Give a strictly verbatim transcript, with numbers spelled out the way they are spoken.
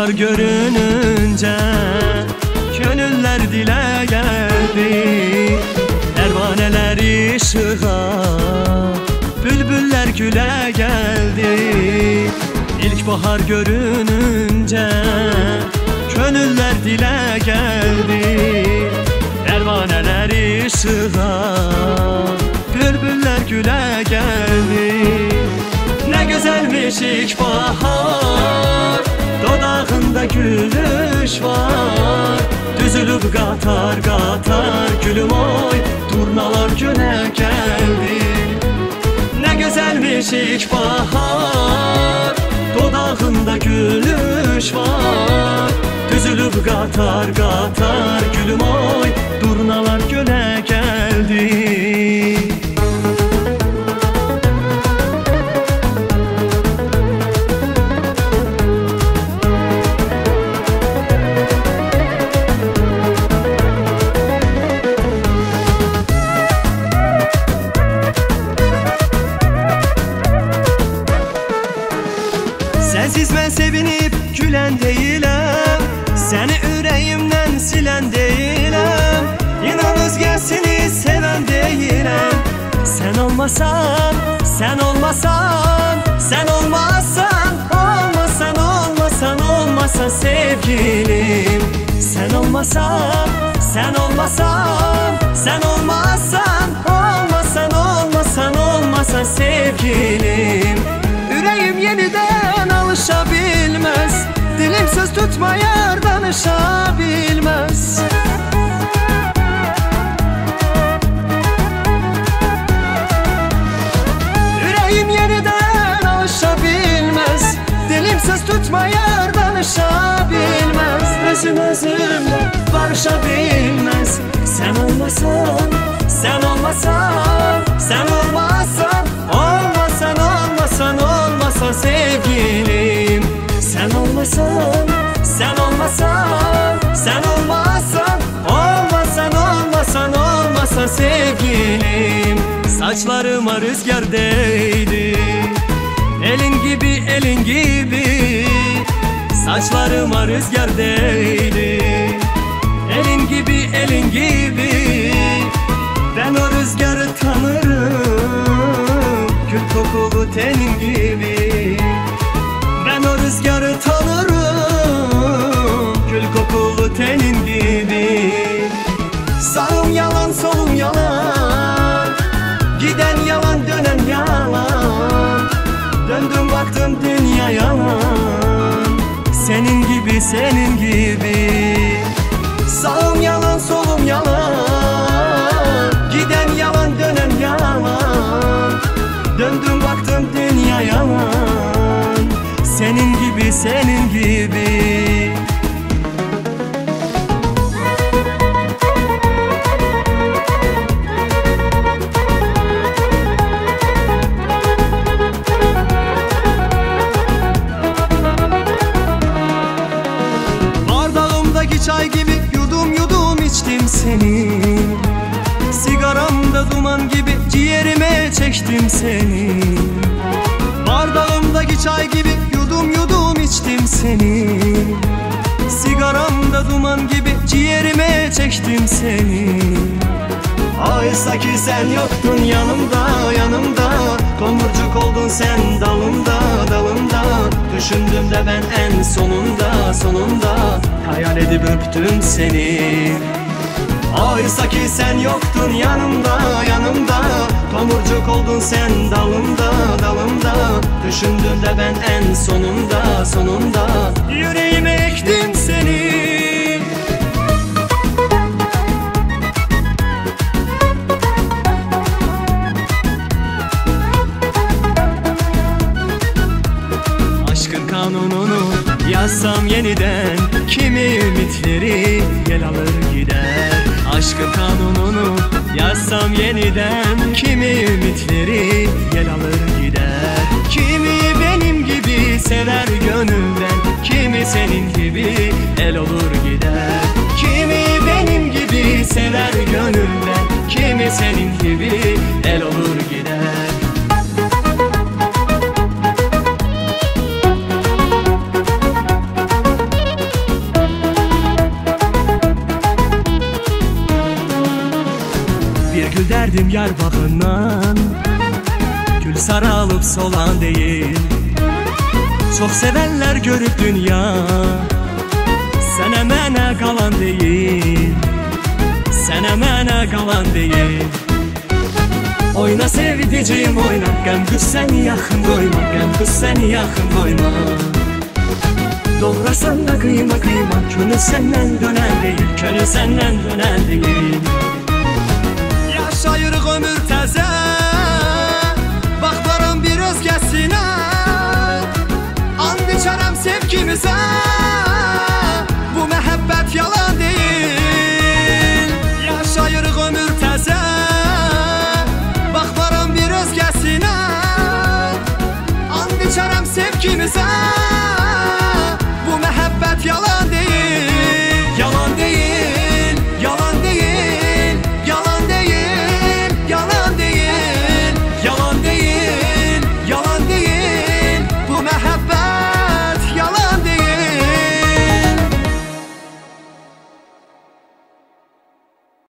bahar görününce gönüller dile geldi. Pervaneler ışığa, bülbüller güle geldi. İlk bahar görününce gönüller dile geldi. Pervaneler ışığa, bülbüller güle geldi. Ne güzelmiş ilk bahar, dodağında gülüş var. Düzülüp qatar qatar gülüm oy, turnalar güne geldi. Ne güzelmiş ilk bahar, dodağında gülüş var. Düzülüp qatar qatar gülüm oy, turnalar güne geldi. Sensiz ben sevinip gülen değilim, seni yüreğimden silen değilim. İnan özgesini seven değilim. Sen olmasan, sen olmasan, sen olmasan, olmasan, olmasan, olmasan sevgilim. Sen olmasan, sen olmasan, sen olmasan, olmasan, olmasan, olmasan sevgilim. Yüreğim yeniden alışabilmez, dilim söz tutmayar danışabilmez. Yüreğim yeniden alışabilmez, dilim söz tutmayar danışabilmez. Özüm özümle barışabilmez. Sen olmasan, sen olmasan, sen olmasan, olmasan, olmasan, olmasan sevgilim. Sen olmasan, sen olmasan, sen olmasan, olmasan, olmasan, olmasan sevgilim. Saçlarıma rüzgar değdi, elin gibi, elin gibi. Saçlarıma rüzgar değdi, elin gibi, elin gibi. Ben o rüzgarı tanırım, gül kokulu tenin gibi. Ben o rüzgarı tanırım, gül kokulu tenin gibi. Sağım yalan, solum yalan, giden yalan, dönen yalan. Döndüm baktım dünya yalan, senin gibi, senin gibi. Sağım yalan, solum yalan, giden yalan, dönen yalan. Döndüm baktım dünya yalan, senin gibi, senin gibi. Bardağımdaki çay gibi yudum yudum içtim seni. Sigaramda duman gibi ciğerime çektim seni. Bardağımdaki çay gibi yudum yudum içtim seni. Sigaramda duman gibi ciğerime çektim seni. Oysa ki sen yoktun yanımda, yanımda. Tomurcuk oldun sen dalımda, dalımda. Düşündüm de ben en sonunda, sonunda hayal edip öptüm seni. Oysa ki sen yoktun yanımda, yanımda. Tomurcuk oldun sen dalımda, dalımda. Düşündüm de ben en sonunda, sonunda yüreğime ektim seni. Aşkın kanununu yazsam yeniden, kimi ümitleri gel alır gider. Aşkın kanununu yazsam yeniden, kimi ümitleri gel alır gider. Kimi benim gibi sever gönülden, kimi senin gibi el olur gider. Kimi benim gibi sever gönülden, kimi senin gibi el olur gider. Gül derdim yar baxından, gül saralıb solan deyil. Çox sevənlər görüb dünya, sənə mənə qalan deyil, sənə mənə qalan deyil. Oyna sevdicim oyna, qəm qüssəni yaxın qoyma, qəm qüssəni yaxın qoyma. Doğrasan da qıyma qıyma, könül səndən dönən deyil, könül səndən dönən deyil. Yaşayırıq ömür təzə, baxmaram bir özgəsinə, and içərəm sevgimizə, bu məhəbbət yalan deyil. Yaşayırıq ömür təzə, baxmaram bir özgəsinə, and içərəm sevgimizə.